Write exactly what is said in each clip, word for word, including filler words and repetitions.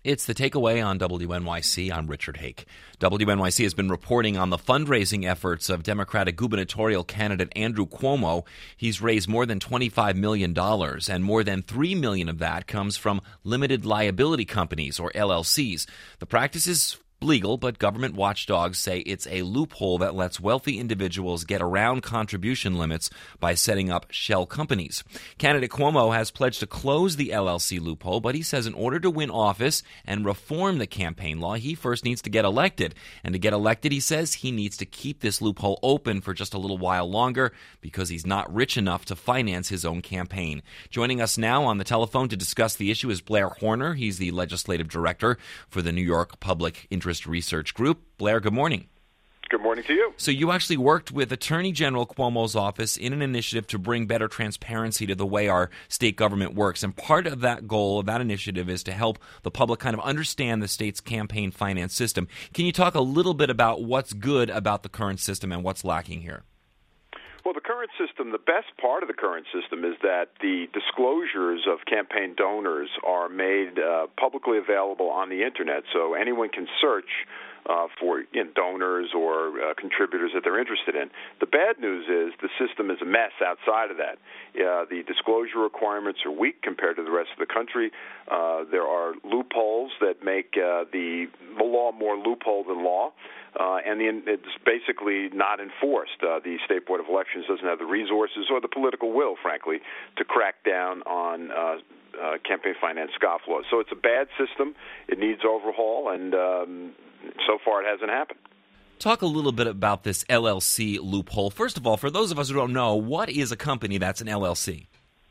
It's the takeaway on W N Y C. I'm Richard Hake. W N Y C has been reporting on the fundraising efforts of Democratic gubernatorial candidate Andrew Cuomo. He's raised more than twenty-five million dollars, and more than three million dollars of that comes from limited liability companies, or L L Cs. The practice is legal, but government watchdogs say it's a loophole that lets wealthy individuals get around contribution limits by setting up shell companies. Candidate Cuomo has pledged to close the L L C loophole, but he says in order to win office and reform the campaign law, he first needs to get elected. And to get elected, he says, he needs to keep this loophole open for just a little while longer because he's not rich enough to finance his own campaign. Joining us now on the telephone to discuss the issue is Blair Horner. He's the legislative director for the New York Public Interest Research Group. Blair, good morning. Good morning to you. So you actually worked with Attorney General Cuomo's office in an initiative to bring better transparency to the way our state government works. And part of that goal, of that initiative, is to help the public kind of understand the state's campaign finance system. Can you talk a little bit about what's good about the current system and what's lacking here? Well, the current system, the best part of the current system is that the disclosures of campaign donors are made uh, publicly available on the Internet, so anyone can search uh, for you know, donors or uh, contributors that they're interested in. The bad news is the system is a mess outside of that. Uh, the disclosure requirements are weak compared to the rest of the country. Uh, there are loopholes that make uh, the, the law more loophole than law. Uh, and the, it's basically not enforced. Uh, the State Board of Elections doesn't have the resources or the political will, frankly, to crack down on uh, uh, campaign finance scofflaws. So it's a bad system. It needs overhaul, and um, so far it hasn't happened. Talk a little bit about this L L C loophole. First of all, for those of us who don't know, what is a company that's an L L C?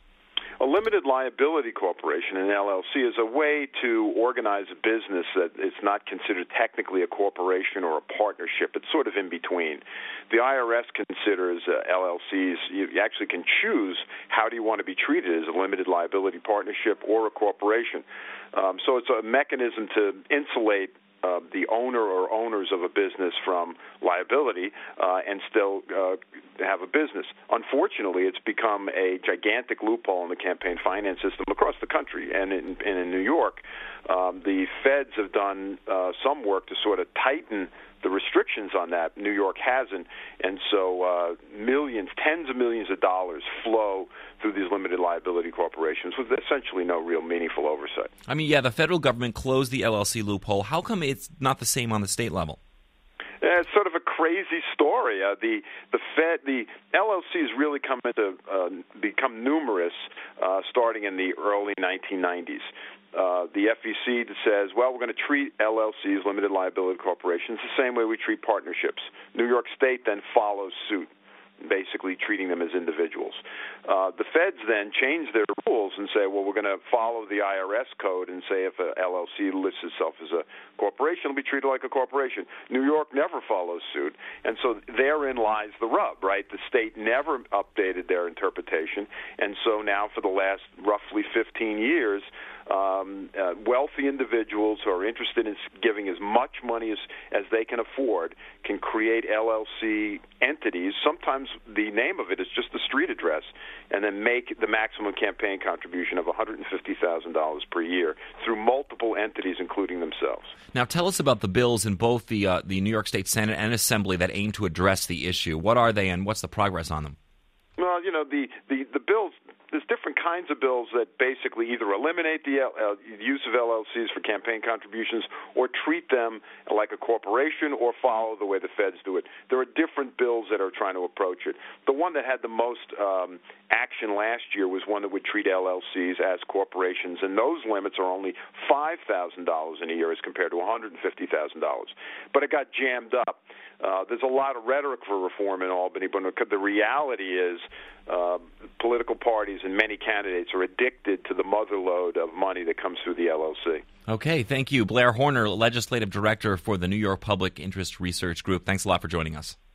A limited liability corporation, an L L C, is a way to organize a business that it's not considered technically a corporation or a partnership. It's sort of in between. The I R S considers uh, L L Cs, you actually can choose how do you want to be treated, as a limited liability partnership or a corporation. Um, so it's a mechanism to insulate Uh, the owner or owners of a business from liability uh, and still uh, have a business. Unfortunately, it's become a gigantic loophole in the campaign finance system across the country. And in, and in New York, um, the feds have done uh, some work to sort of tighten the restrictions on that. New York hasn't, and so uh, millions, tens of millions of dollars flow through these limited liability corporations with essentially no real meaningful oversight. I mean, yeah, the federal government closed the L L C loophole. How come it's not the same on the state level? Yeah, it's sort of a crazy story. Uh, the the Fed, the L L Cs really come into uh, become numerous uh, starting in the early nineteen nineties. Uh, the F E C says, well, we're going to treat L L Cs, limited liability corporations, the same way we treat partnerships. New York State then follows suit, basically treating them as individuals. Uh, the feds then change their rules and say, well, we're going to follow the I R S code and say if a L L C lists itself as a corporation, it'll be treated like a corporation. New York never follows suit, and so therein lies the rub, right? The state never updated their interpretation, and so now for the last roughly fifteen years, Um, uh, wealthy individuals who are interested in giving as much money as, as they can afford can create L L C entities. Sometimes the name of it is just the street address, and then make the maximum campaign contribution of one hundred fifty thousand dollars per year through multiple entities, including themselves. Now, tell us about the bills in both the uh, the New York State Senate and Assembly that aim to address the issue. What are they, and what's the progress on them? Well, you know, the, the, the bills, there's different kinds of bills that basically either eliminate the uh, use of L L Cs for campaign contributions or treat them like a corporation or follow the way the feds do it. There are different bills that are trying to approach it. The one that had the most um, action last year was one that would treat L L Cs as corporations, and those limits are only five thousand dollars in a year as compared to one hundred fifty thousand dollars. But it got jammed up. Uh, there's a lot of rhetoric for reform in Albany, but the reality is uh, political parties and many candidates are addicted to the motherlode of money that comes through the L L C. Okay, thank you. Blair Horner, Legislative Director for the New York Public Interest Research Group. Thanks a lot for joining us.